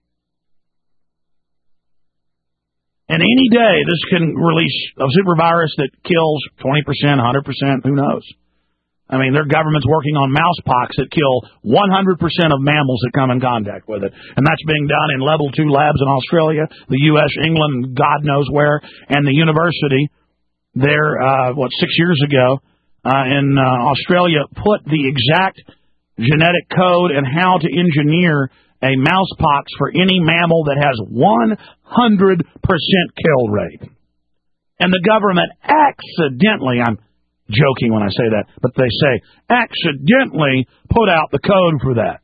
And any day, this can release a super virus that kills twenty percent, one hundred percent, who knows? I mean, their government's working on mouse pox that kill one hundred percent of mammals that come in contact with it. And that's being done in level two labs in Australia, the U S, England, God knows where, and the university there, uh, what, six years ago uh, in uh, Australia put the exact genetic code and how to engineer a mouse pox for any mammal that has one hundred percent kill rate. And the government accidentally, I'm joking when I say that, but they say accidentally put out the code for that.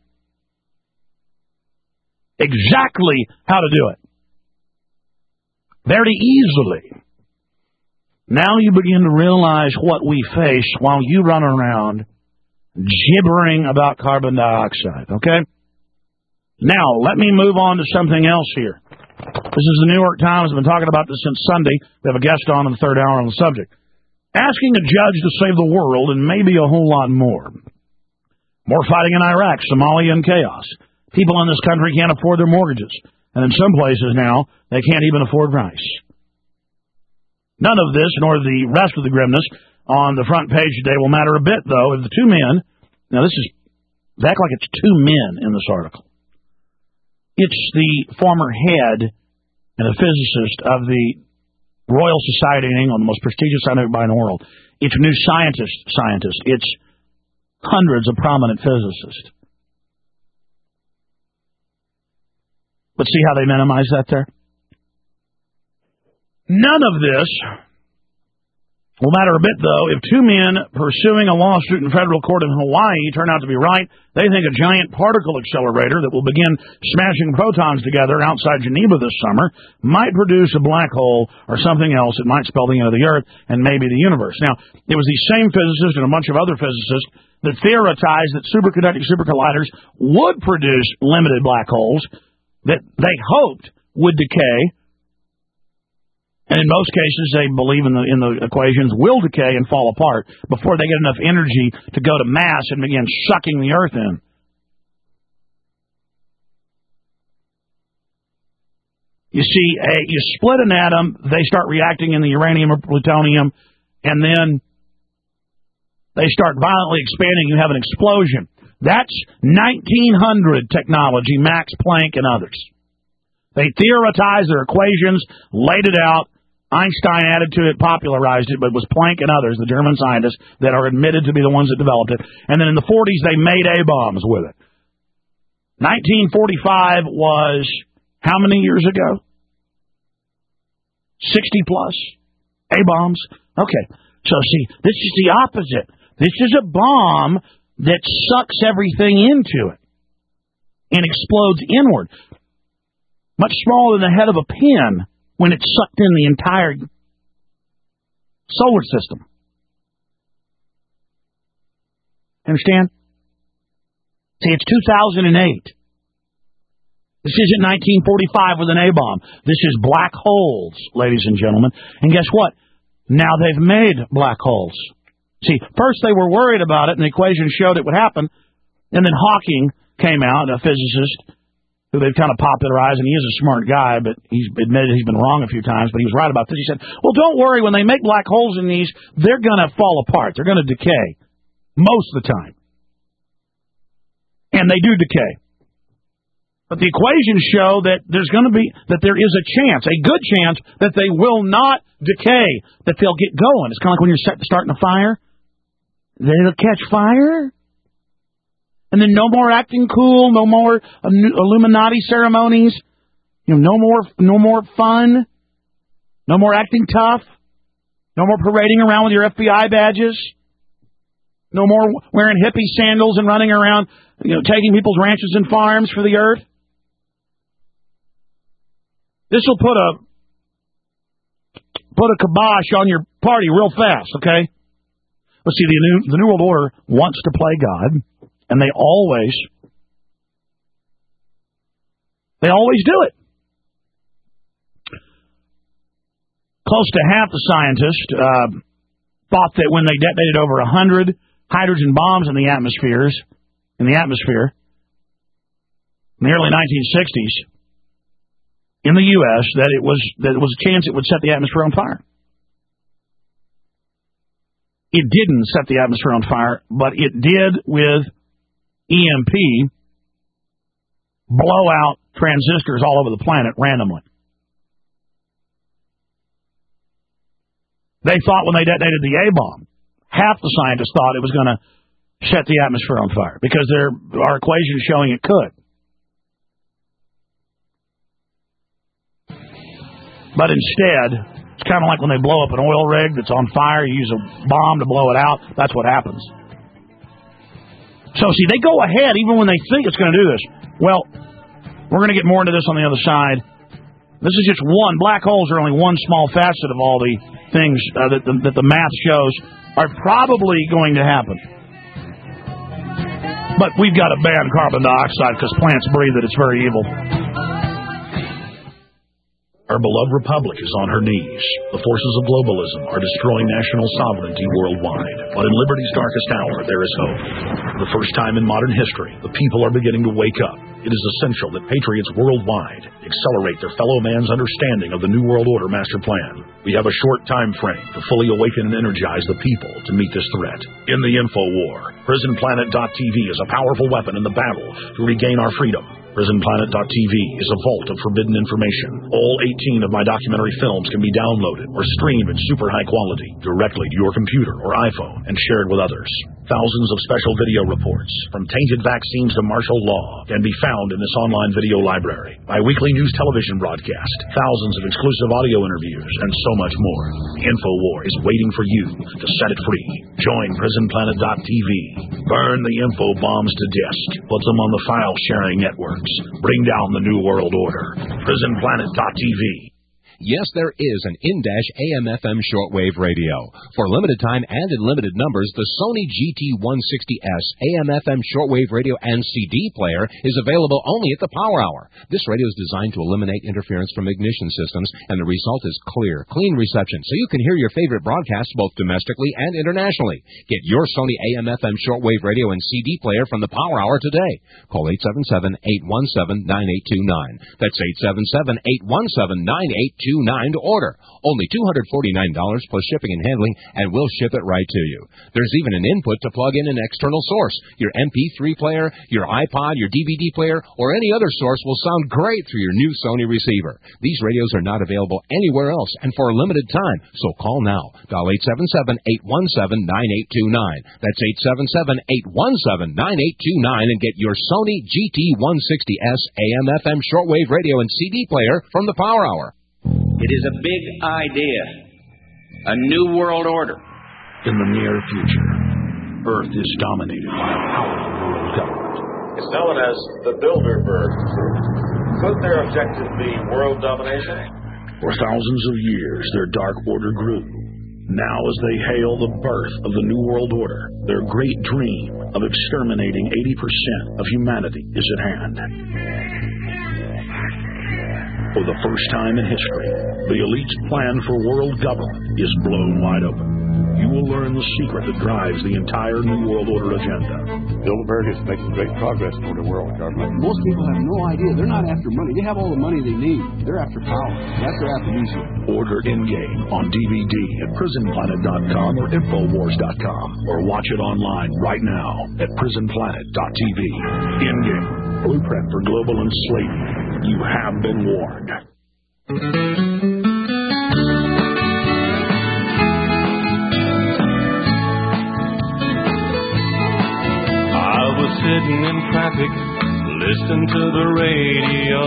Exactly how to do it. Very easily. Now you begin to realize what we face while you run around gibbering about carbon dioxide, okay? Now, let me move on to something else here. This is the New York Times. I've been talking about this since Sunday. We have a guest on in the third hour on the subject. Asking a judge to save the world and maybe a whole lot more. More fighting in Iraq, Somalia, and chaos. People in this country can't afford their mortgages. And in some places now, they can't even afford rice. None of this, nor the rest of the grimness on the front page today will matter a bit, though, if the two men, now this is, they act like it's two men in this article. It's the former head and a physicist of the Royal Society of England, the most prestigious scientific body in the world. It's new scientist, scientists. It's hundreds of prominent physicists. But see how they minimize that there? None of this will matter a bit, though, if two men pursuing a lawsuit in federal court in Hawaii turn out to be right. They think a giant particle accelerator that will begin smashing protons together outside Geneva this summer might produce a black hole or something else that might spell the end of the Earth and maybe the universe. Now, it was these same physicists and a bunch of other physicists that theorized that superconducting supercolliders would produce limited black holes that they hoped would decay. And in most cases, they believe in the in the equations will decay and fall apart before they get enough energy to go to mass and begin sucking the Earth in. You see, a, you split an atom, they start reacting in the uranium or plutonium, and then they start violently expanding. You have an explosion. That's nineteen hundred technology, Max Planck and others. They theorized their equations, laid it out. Einstein added to it, popularized it, but it was Planck and others, the German scientists, that are admitted to be the ones that developed it. And then in the forties, they made A-bombs with it. nineteen forty-five was how many years ago? sixty plus A-bombs. Okay, so see, this is the opposite. This is a bomb that sucks everything into it and explodes inward. Much smaller than the head of a pin when it's sucked in the entire solar system. Understand? See, it's two thousand eight. This isn't nineteen forty-five with an A-bomb. This is black holes, ladies and gentlemen. And guess what? Now they've made black holes. See, first they were worried about it, and the equation showed it would happen. And then Hawking came out, a physicist, who they've kind of popularized, and he is a smart guy, but he's admitted he's been wrong a few times, but he was right about this. He said, well, don't worry, when they make black holes in these, they're going to fall apart. They're going to decay most of the time. And they do decay. But the equations show that there's going to be, that there is a chance, a good chance, that they will not decay, that they'll get going. It's kind of like when you're starting a fire. They'll catch fire. And then no more acting cool, no more Illuminati ceremonies, you know, no more, no more fun, no more acting tough, no more parading around with your F B I badges, no more wearing hippie sandals and running around, you know, taking people's ranches and farms for the earth. This will put a put a kibosh on your party real fast, okay? Let's see, the new the New World Order wants to play God. And they always, they always do it. Close to half the scientists uh, thought that when they detonated over a hundred hydrogen bombs in the atmospheres, in the atmosphere, in the early nineteen sixties, in the U S that it was that it was a chance it would set the atmosphere on fire. It didn't set the atmosphere on fire, but it did with E M P blow out transistors all over the planet randomly. They thought when they detonated the A-bomb, half the scientists thought it was going to set the atmosphere on fire because there are equations showing it could. But instead, it's kind of like when they blow up an oil rig that's on fire, you use a bomb to blow it out. That's what happens. So, see, they go ahead even when they think it's going to do this. Well, we're going to get more into this on the other side. This is just one. Black holes are only one small facet of all the things uh, that, the, that the math shows are probably going to happen. But we've got to ban carbon dioxide because plants breathe it. It's very evil. Our beloved republic is on her knees. The forces of globalism are destroying national sovereignty worldwide. But in liberty's darkest hour, there is hope. For the first time in modern history, the people are beginning to wake up. It is essential that patriots worldwide accelerate their fellow man's understanding of the New World Order master plan. We have a short time frame to fully awaken and energize the people to meet this threat. In the info war, prison planet dot t v is a powerful weapon in the battle to regain our freedom. prison planet dot t v is a vault of forbidden information. All eighteen of my documentary films can be downloaded or streamed in super high quality directly to your computer or iPhone and shared with others. Thousands of special video reports, from tainted vaccines to martial law, can be found in this online video library. My weekly news television broadcast, thousands of exclusive audio interviews, and so much more. The InfoWar is waiting for you to set it free. Join prison planet dot t v. Burn the info bombs to disk. Put them on the file-sharing networks. Bring down the New World Order. prison planet dot t v. Yes, there is an in-dash A M F M shortwave radio. For limited time and in limited numbers, the Sony G T one sixty S A M F M shortwave radio and C D player is available only at the Power Hour. This radio is designed to eliminate interference from ignition systems, and the result is clear, clean reception, so you can hear your favorite broadcasts both domestically and internationally. Get your Sony A M F M shortwave radio and C D player from the Power Hour today. Call eight seven seven, eight one seven, nine eight two nine. That's eight seven seven, eight one seven, nine eight two nine to order. Only two hundred forty-nine dollars plus shipping and handling, and we'll ship it right to you. There's even an input to plug in an external source. Your M P three player, your iPod, your D V D player, or any other source will sound great through your new Sony receiver. These radios are not available anywhere else and for a limited time, so call now. Dial eight seven seven, eight one seven, nine eight two nine. That's eight seven seven, eight one seven, nine eight two nine and get your Sony G T one sixty S A M F M shortwave radio and C D player from the Power Hour. It is a big idea, a new world order. In the near future, Earth is dominated by a powerful world government. It's known as the Bilderberg Group. Could their objective be world domination? For thousands of years, their dark order grew. Now, as they hail the birth of the New World Order, their great dream of exterminating eighty percent of humanity is at hand. For the first time in history, the elite's plan for world government is blown wide open. You will learn the secret that drives the entire New World Order agenda. Bilderberg is making great progress toward a world government. Most people have no idea. They're not after money. They have all the money they need. They're after power. That's their aphrodisiac. Order In-Game on D V D at prison planet dot com or infowars dot com, or watch it online right now at prison planet dot t v. In-Game, blueprint for global enslavement. You have been warned. I was sitting in traffic, listening to the radio.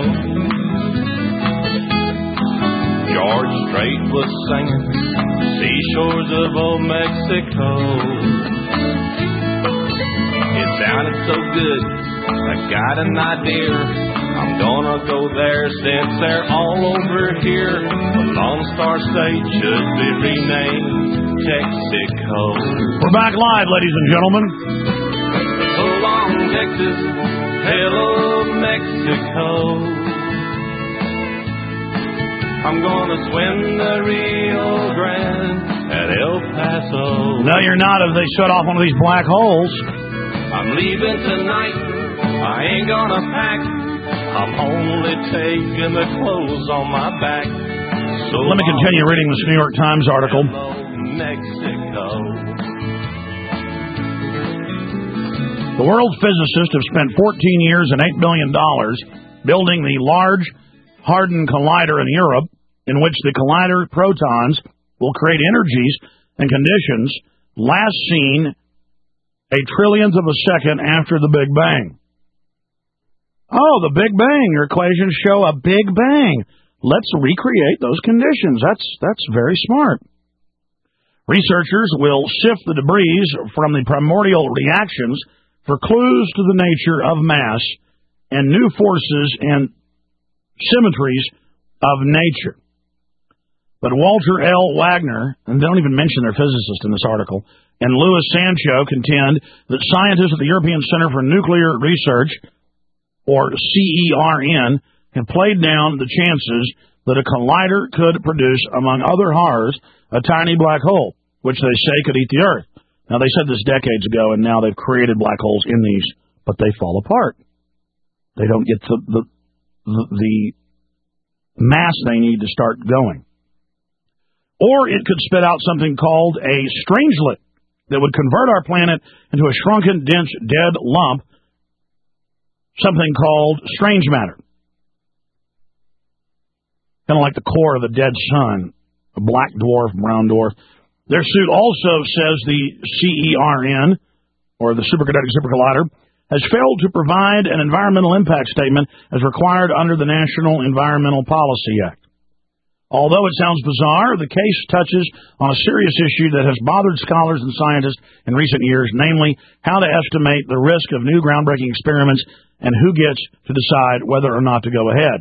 George Strait was singing Seashores of Old Mexico. It sounded so good, I got an idea. I'm gonna go there since they're all over here. The Lone Star State should be renamed Texaco. We're back live, ladies and gentlemen. So long, Texas. Hello, Mexico. I'm gonna swim the Rio Grande at El Paso. No, you're not if they shut off one of these black holes. I'm leaving tonight. I ain't gonna pack. I'm only taking the clothes on my back. So Let me continue reading this New York Times article. Mexico. The world's physicists have spent fourteen years and eight billion dollars building the Large Hadron Collider in Europe, in which the collider protons will create energies and conditions last seen a trillionth of a second after the Big Bang. Oh, the Big Bang. Your equations show a Big Bang. Let's recreate those conditions. That's that's very smart. Researchers will sift the debris from the primordial reactions for clues to the nature of mass and new forces and symmetries of nature. But Walter L. Wagner, and they don't even mention their physicist in this article, and Louis Sancho contend that scientists at the European Center for Nuclear Research, or C E R N, have played down the chances that a collider could produce, among other horrors, a tiny black hole, which they say could eat the Earth. Now, they said this decades ago, and now they've created black holes in these, but they fall apart. They don't get the, the, the, the mass they need to start going. Or it could spit out something called a strangelet that would convert our planet into a shrunken, dense, dead lump, something called strange matter. Kind of like the core of a dead sun, a black dwarf, brown dwarf. Their suit also says the C E R N, or the Superconducting Supercollider, has failed to provide an environmental impact statement as required under the National Environmental Policy Act. Although it sounds bizarre, the case touches on a serious issue that has bothered scholars and scientists in recent years, namely how to estimate the risk of new groundbreaking experiments and who gets to decide whether or not to go ahead.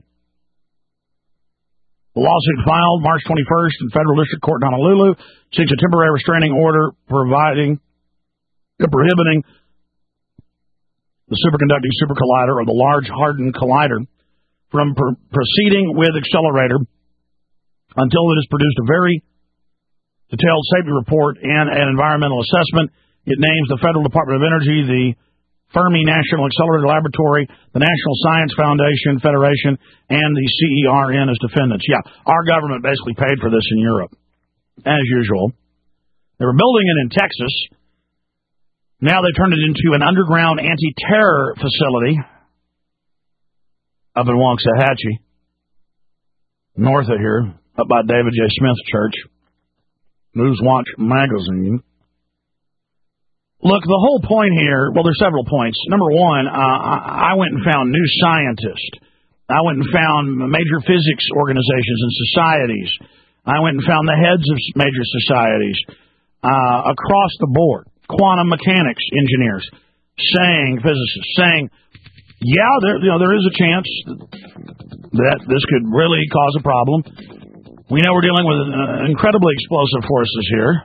The lawsuit filed March twenty-first in Federal District Court in Honolulu seeks a temporary restraining order providing, uh, prohibiting the Superconducting Supercollider, or the Large Hadron Collider, from pr- proceeding with Accelerator until it has produced a very detailed safety report and an environmental assessment. It names the Federal Department of Energy, the Fermi National Accelerator Laboratory, the National Science Foundation Federation, and the C E R N as defendants. Yeah, our government basically paid for this in Europe, as usual. They were building it in Texas. Now they turned it into an underground anti-terror facility up in Waxahachie, north of here, up by David J. Smith Church, Newswatch Magazine. Look, the whole point here, well, there's several points. Number one, uh, I went and found new scientists. I went and found major physics organizations and societies. I went and found the heads of major societies uh, across the board, quantum mechanics engineers, saying, physicists, saying, yeah, there, you know, there is a chance that this could really cause a problem. We know we're dealing with uh, incredibly explosive forces here.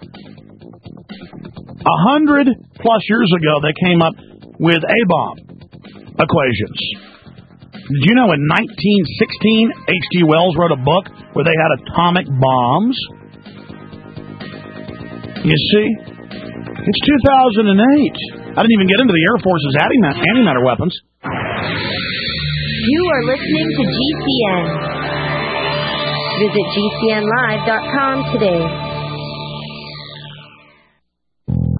A hundred plus years ago, they came up with A-bomb equations. Did you know in nineteen sixteen, H G Wells wrote a book where they had atomic bombs? You see? It's two thousand eight. I didn't even get into the Air Force's antimatter weapons. You are listening to G C N. Visit G C N live dot com today.